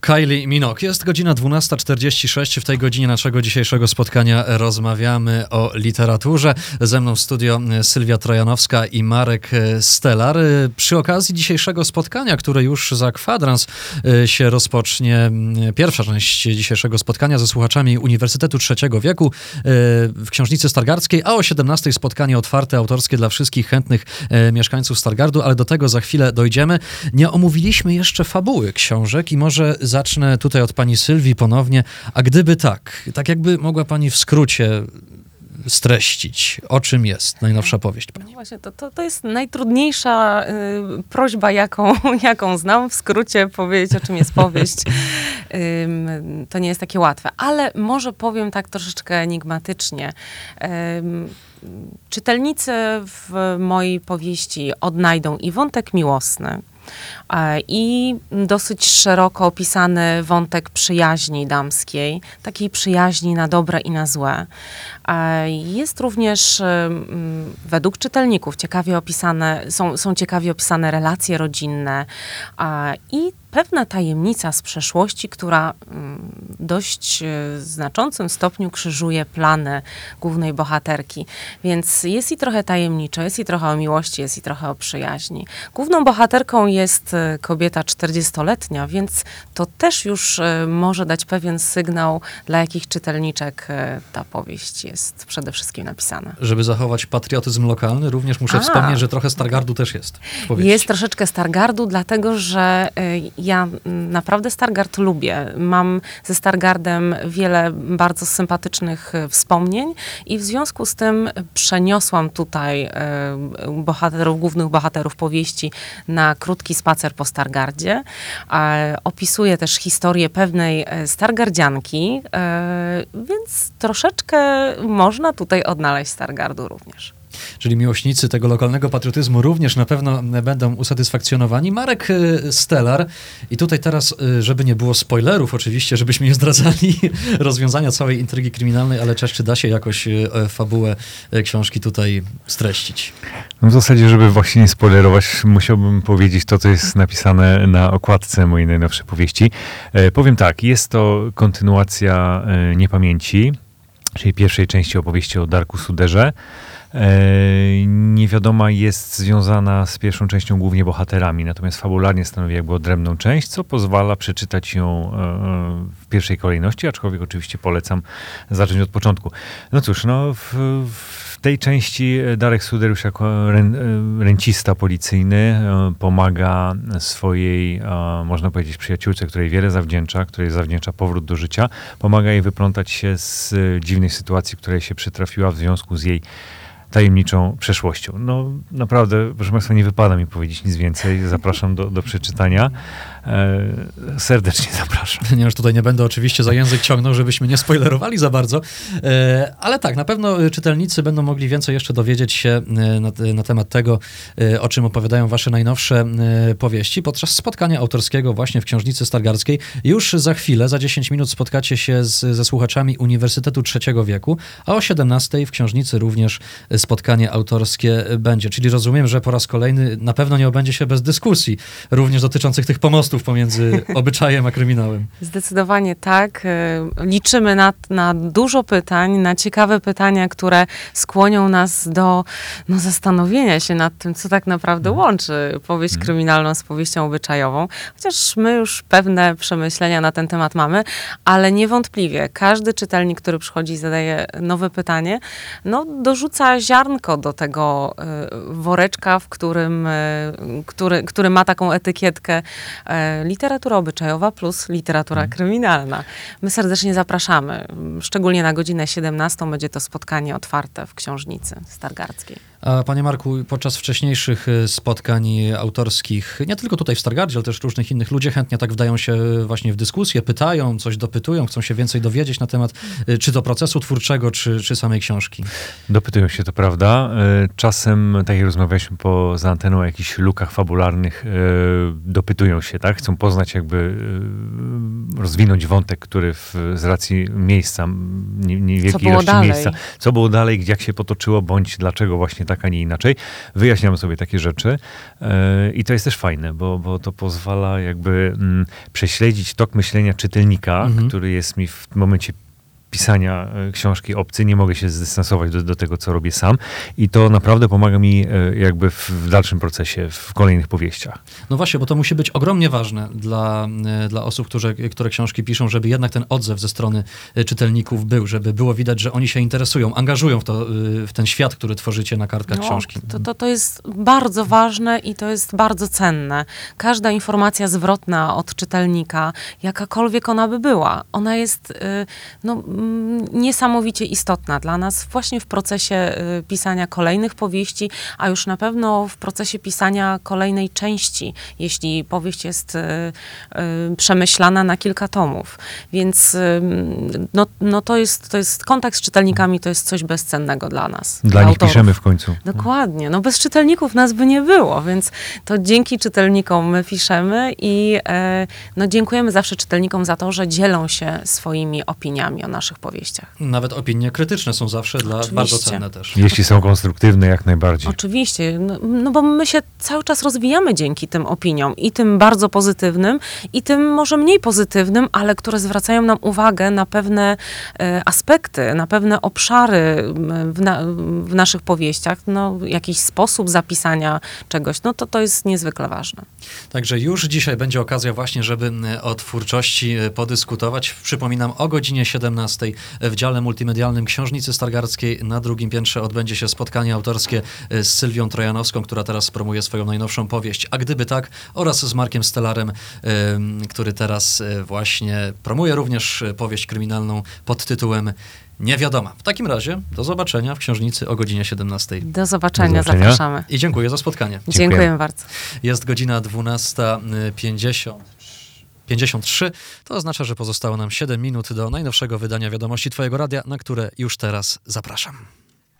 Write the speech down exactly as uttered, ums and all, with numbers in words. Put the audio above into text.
Kylie Minogue. Jest godzina dwunasta czterdzieści sześć. W tej godzinie naszego dzisiejszego spotkania rozmawiamy o literaturze. Ze mną w studio Sylwia Trojanowska i Marek Stelar. Przy okazji dzisiejszego spotkania, które już za kwadrans się rozpocznie, pierwsza część dzisiejszego spotkania ze słuchaczami Uniwersytetu Trzeciego Wieku w Książnicy Stargardzkiej, a o siedemnastej spotkanie otwarte, autorskie dla wszystkich chętnych mieszkańców Stargardu, ale do tego za chwilę dojdziemy. Nie omówiliśmy jeszcze fabuły książek i może zacznę tutaj od pani Sylwii ponownie. A gdyby tak, tak jakby mogła pani w skrócie streścić, o czym jest najnowsza powieść pani? No właśnie, to, to, to jest najtrudniejsza y, prośba, jaką, jaką znam. W skrócie powiedzieć, o czym jest powieść. Y, to nie jest takie łatwe. Ale może powiem tak troszeczkę enigmatycznie. Y, czytelnicy w mojej powieści odnajdą i wątek miłosny, i dosyć szeroko opisany wątek przyjaźni damskiej, takiej przyjaźni na dobre i na złe. Jest również według czytelników ciekawie opisane, są, są ciekawie opisane relacje rodzinne i pewna tajemnica z przeszłości, która w dość znaczącym stopniu krzyżuje plany głównej bohaterki. Więc jest i trochę tajemniczo, jest i trochę o miłości, jest i trochę o przyjaźni. Główną bohaterką jest kobieta czterdziestoletnia, więc to też już może dać pewien sygnał, dla jakich czytelniczek ta powieść jest przede wszystkim napisana. Żeby zachować patriotyzm lokalny, również muszę A, wspomnieć, że trochę Stargardu też jest w powieści. Jest troszeczkę Stargardu, dlatego że ja naprawdę Stargard lubię. Mam ze Stargardem wiele bardzo sympatycznych wspomnień i w związku z tym przeniosłam tutaj bohaterów, głównych bohaterów powieści na krótki spacer po Stargardzie. Opisuję też historię pewnej stargardzianki, więc troszeczkę można tutaj odnaleźć Stargardu również. Czyli miłośnicy tego lokalnego patriotyzmu również na pewno będą usatysfakcjonowani. Marek Stelar. I tutaj teraz, żeby nie było spoilerów oczywiście, żebyśmy nie zdradzali rozwiązania całej intrygi kryminalnej, ale cześć, czy da się jakoś fabułę książki tutaj streścić? No w zasadzie, żeby właśnie nie spoilerować, musiałbym powiedzieć to, co jest napisane na okładce mojej najnowszej powieści. E, powiem tak, jest to kontynuacja e, Niepamięci, czyli pierwszej części opowieści o Darku Suderze. Niewiadoma jest związana z pierwszą częścią głównie bohaterami, natomiast fabularnie stanowi jakby odrębną część, co pozwala przeczytać ją w pierwszej kolejności, aczkolwiek oczywiście polecam zacząć od początku. No cóż, no w, w tej części Darek Suder już jako rę, rencista policyjny pomaga swojej, można powiedzieć, przyjaciółce, której wiele zawdzięcza, której zawdzięcza powrót do życia, pomaga jej wyplątać się z dziwnej sytuacji, której się przytrafiła w związku z jej tajemniczą przeszłością. No naprawdę, proszę Państwa, nie wypada mi powiedzieć nic więcej. Zapraszam do, do przeczytania. E, serdecznie zapraszam. Nie, już tutaj nie będę oczywiście za język ciągnął, żebyśmy nie spoilerowali za bardzo, e, ale tak, na pewno czytelnicy będą mogli więcej jeszcze dowiedzieć się na, na temat tego, o czym opowiadają wasze najnowsze powieści podczas spotkania autorskiego właśnie w Książnicy Stargardzkiej. Już za chwilę, za dziesięć minut spotkacie się z, ze słuchaczami Uniwersytetu Trzeciego Wieku, a o siedemnastej w Książnicy również spotkanie autorskie będzie. Czyli rozumiem, że po raz kolejny na pewno nie obędzie się bez dyskusji, również dotyczących tych pomostów pomiędzy obyczajem a kryminałem. Zdecydowanie tak. Liczymy na, na dużo pytań, na ciekawe pytania, które skłonią nas do no, zastanowienia się nad tym, co tak naprawdę hmm. łączy powieść hmm. kryminalną z powieścią obyczajową. Chociaż my już pewne przemyślenia na ten temat mamy, ale niewątpliwie każdy czytelnik, który przychodzi i zadaje nowe pytanie, no dorzuca ziarnko do tego y, woreczka, w którym, y, który, który ma taką etykietkę y, literatura obyczajowa plus literatura hmm. kryminalna. My serdecznie zapraszamy. Szczególnie na godzinę siedemnastą będzie to spotkanie otwarte w Książnicy Stargardzkiej. A panie Marku, podczas wcześniejszych spotkań autorskich, nie tylko tutaj w Stargardzie, ale też różnych innych, ludzie chętnie tak wdają się właśnie w dyskusję, pytają, coś dopytują, chcą się więcej dowiedzieć na temat czy to procesu twórczego, czy, czy samej książki. Dopytują się, to prawda. Czasem, tak jak rozmawialiśmy poza anteną o jakichś lukach fabularnych, dopytują się, tak? Chcą poznać jakby, rozwinąć wątek, który w, z racji miejsca, niewielkiej ilości dalej? miejsca, co było dalej, jak się potoczyło, bądź dlaczego właśnie tak tak, a nie inaczej. Wyjaśniamy sobie takie rzeczy e, i to jest też fajne, bo, bo to pozwala jakby mm, prześledzić tok myślenia czytelnika, Mhm. który jest mi w momencie pisania e, książki obcy, nie mogę się zdystansować do, do tego, co robię sam i to naprawdę pomaga mi e, jakby w, w dalszym procesie, w kolejnych powieściach. No właśnie, bo to musi być ogromnie ważne dla, e, dla osób, które, które książki piszą, żeby jednak ten odzew ze strony e, czytelników był, żeby było widać, że oni się interesują, angażują w, to, e, w ten świat, który tworzycie na kartkach No, książki. To, to, to jest bardzo ważne i to jest bardzo cenne. Każda informacja zwrotna od czytelnika, jakakolwiek ona by była, ona jest y, no, mm, niesamowicie istotna dla nas właśnie w procesie y, pisania kolejnych powieści, a już na pewno w procesie pisania kolejnej części, jeśli powieść jest y, y, przemyślana na kilka tomów. Więc y, no, no to, jest, to jest kontakt z czytelnikami, to jest coś bezcennego dla nas. Dla nich autorów. piszemy w końcu. Dokładnie. No bez czytelników nas by nie było, więc to dzięki czytelnikom my piszemy i e, no dziękujemy zawsze czytelnikom za to, że dzielą się swoimi opiniami o naszych powieściach. Nawet opinie krytyczne są zawsze dla Oczywiście. bardzo cenne też. Jeśli są konstruktywne, jak najbardziej. Oczywiście, no, no bo my się cały czas rozwijamy dzięki tym opiniom i tym bardzo pozytywnym i tym może mniej pozytywnym, ale które zwracają nam uwagę na pewne e, aspekty, na pewne obszary m, w, na, w naszych powieściach, no jakiś sposób zapisania czegoś, no to to jest niezwykle ważne. Także już dzisiaj będzie okazja właśnie, żeby e, o twórczości e, podyskutować. Przypominam, o godzinie siedemnastej w dziale multimedialnym Książnicy Stargardzkiej na drugim piętrze odbędzie się spotkanie autorskie e, z Sylwią Trojanowską, która teraz promuje swoją najnowszą powieść A gdyby tak, oraz z Markiem Stelarem, e, który teraz e, właśnie promuje również e, powieść kryminalną pod tytułem Niewiadoma. W takim razie do zobaczenia w Książnicy o godzinie siedemnastej. Do zobaczenia, Do zobaczenia. zapraszamy. I dziękuję za spotkanie. Dziękuję. Dziękuję bardzo. Jest godzina dwunasta pięćdziesiąt. pięćdziesiąt trzy, to oznacza, że pozostało nam siedem minut do najnowszego wydania Wiadomości Twojego Radia, na które już teraz zapraszam.